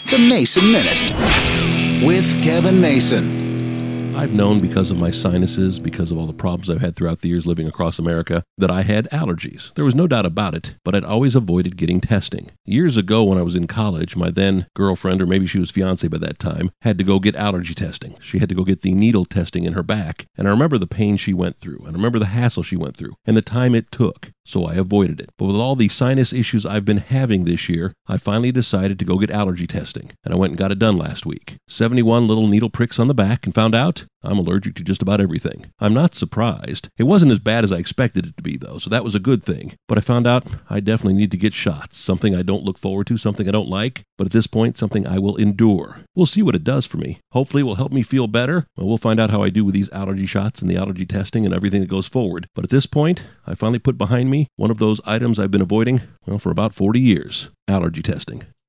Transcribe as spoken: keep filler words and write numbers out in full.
The Mason Minute with Kevin Mason. I've known because of my sinuses, because of all the problems I've had throughout the years living across America, that I had allergies. There was no doubt about it, but I'd always avoided getting testing. Years ago when I was in college, my then girlfriend, or maybe she was fiance by that time, had to go get allergy testing. She had to go get the needle testing in her back, and I remember the pain she went through, and I remember the hassle she went through, and the time it took. So I avoided it. But with all the sinus issues I've been having this year, I finally decided to go get allergy testing, and I went and got it done last week. seventy-one little needle pricks on the back, and found out I'm allergic to just about everything. I'm not surprised. It wasn't as bad as I expected it to be, though, so that was a good thing. But I found out I definitely need to get shots, something I don't look forward to, something I don't like, but at this point, something I will endure. We'll see what it does for me. Hopefully it will help me feel better. Well, we'll find out how I do with these allergy shots and the allergy testing and everything that goes forward. But at this point, I finally put behind me one of those items I've been avoiding, well, for about forty years, allergy testing.